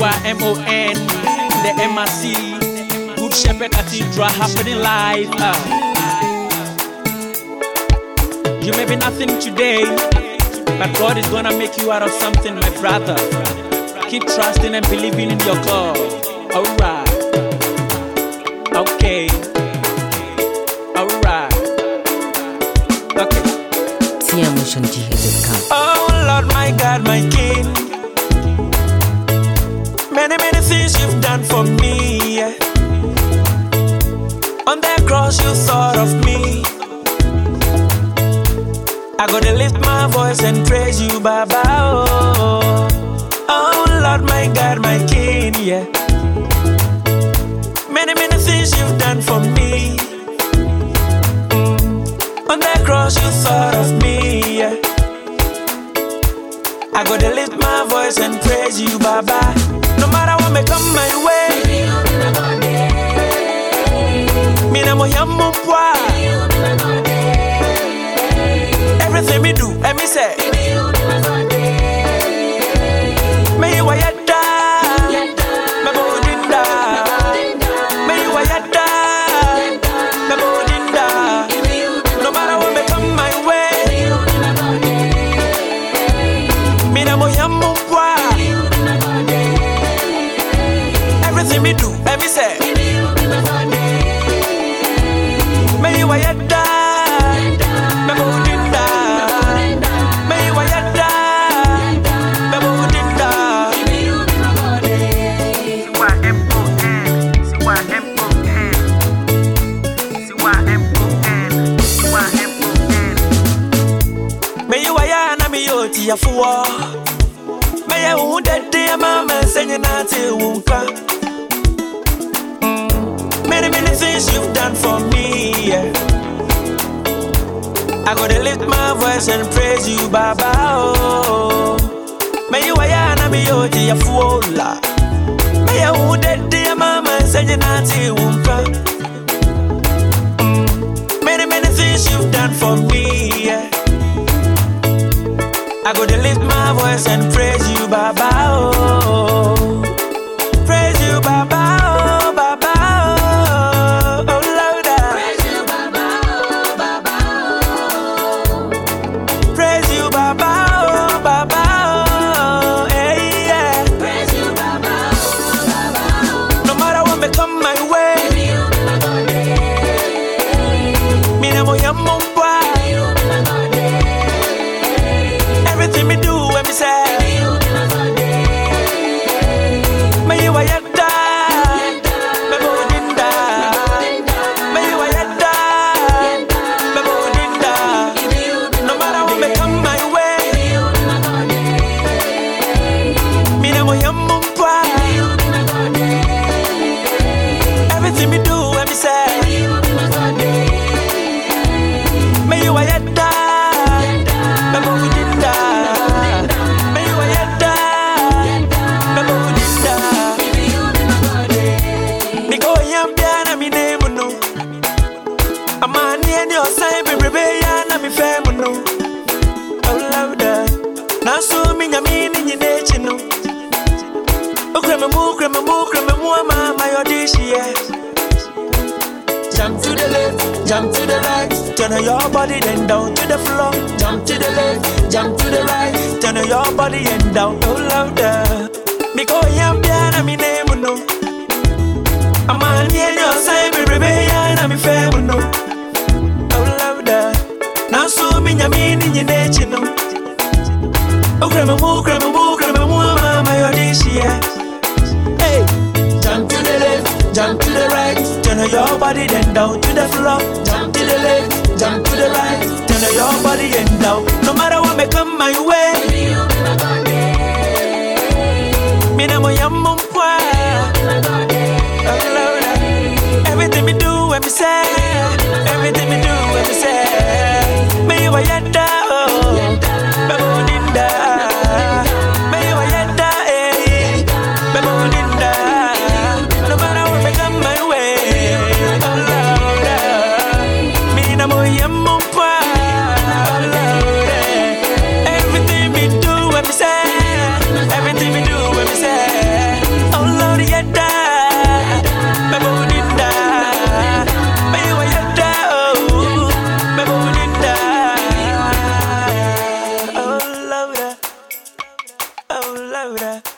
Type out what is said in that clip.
CYMON, the MRC, Good Shepherd Cathedral happening live. You may be nothing today, but God is gonna make you out of something, my brother. Keep trusting and believing in your God. Alright. Okay. Alright. Okay. Oh Lord, my God, my King. Many, many things you've done for me. Yeah. On that cross you thought of me. I gotta lift my voice and praise you, Baba. Oh, oh Lord, my God, my King, yeah. Many, many things you've done for me. On that cross you thought of me, yeah. I gotta lift my voice and praise you, Baba. No matter what may come my way, me na mo yamu pwa. Everything me do, and me say, may you wayada, me bodinda, may you wayada, me bodinda. No matter what may come my way, me na mo yamu pwa. Everything me do, and me say, may you wayada, me bodinda. Ya fuwa Maya udede mama senye nati unka. Many, many things you've done for me, yeah. I gotta lift my voice and praise you, Baba. Oh, Maya wayana miyoti ya fuwa. Maya udede mama senye nati unka. Many, many things you've done for me, yeah. I gotta lift my voice and praise you, Baba. Oh, praise you, Baba. Oh, Baba. Oh, oh louder. Praise you, Baba. Oh, Baba. Oh, praise you, Baba. Oh, Baba. Oh, hey, yeah. Praise you, Baba. Oh, Baba. No matter what may come my way, me na mo yamu pwa. Everything me do when me say, may you wayada, me bodinda, may you wayada, me bodinda. No matter what may come my way, me na mo yamu pwa. Everything me do when me say, may you wayada, me bodinda. Jump to the left, jump to the right, turn your body then down to the floor. Jump to the left, jump to the right, turn your body and down. Oh louder, because I'm behind me name no. I'm on your side, baby, I'm fair no. Oh louder, now so me in your nature no. Oh grandma, mama, your dish, yeah. Hey, jump to the left, jump to the right, turn your body then down to the floor. Jump to the left, jump to the right, turn your body and down. No matter what may come my way, me na mo yamu pwa. Everything me do when me say, everything me do when me say, me you wayada, oh, me bodinda, me you wayada, eh, me bodinda. No matter what may come my way, oh Lord, me na mo yamu pwa, oh Lord. Everything me do when me say, everything me do when me say. louder.